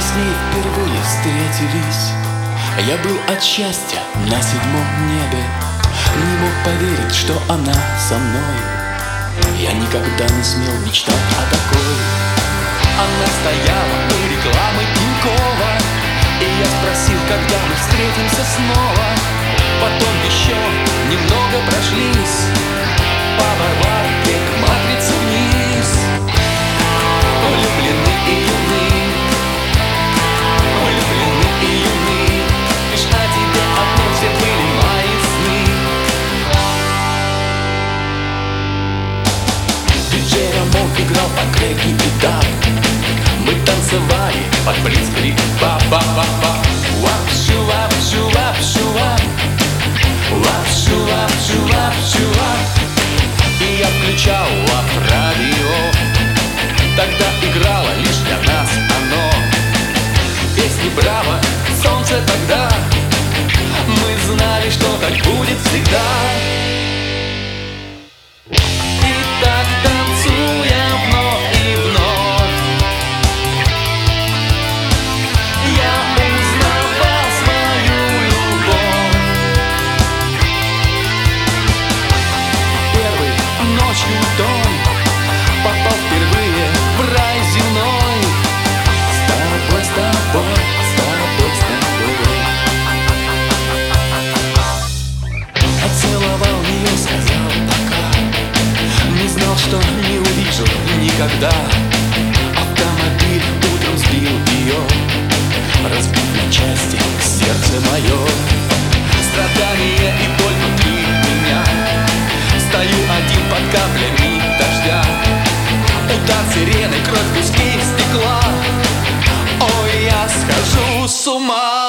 с ней впервые встретились, я был от счастья на 7-м небе. Не мог поверить, что она со мной. Я никогда не смел мечтать о такой. Она стояла у рекламы Тинькова, и я спросил, когда мы встретимся снова. Потом еще немного прошлись по Варварке к Матрице вниз. Влюблены и юны, влюблены и юны, лишь о тебе одно все были мои сны. Диджей Рамон играл по треке и даб. Мы танцевали под блицкриг ба-ба-ба-ба. Вап-шу-вап-шу-вап-шу-вап, вап-шу-вап-шу-вап-шу-вап. И я включал лав-радио. Тогда играло лишь для нас оно. Песни «Браво», «Солнце» тогда. Мы знали, что так будет всегда. И так танцуя вновь и вновь, я узнавал свою любовь. Первой ночью дом попал впервые в рай земной. С тобой, с тобой, с тобой, с тобой. Поцеловал ее, сказал пока. Не знал, что не увижу никогда. Автомобиль утром сбил ее, разбив на части сердце мое. Страдания и боль внутри меня. Стою один под каплями дождя. Удар сирены, кровь, куски стекла. Ой, я схожу с ума.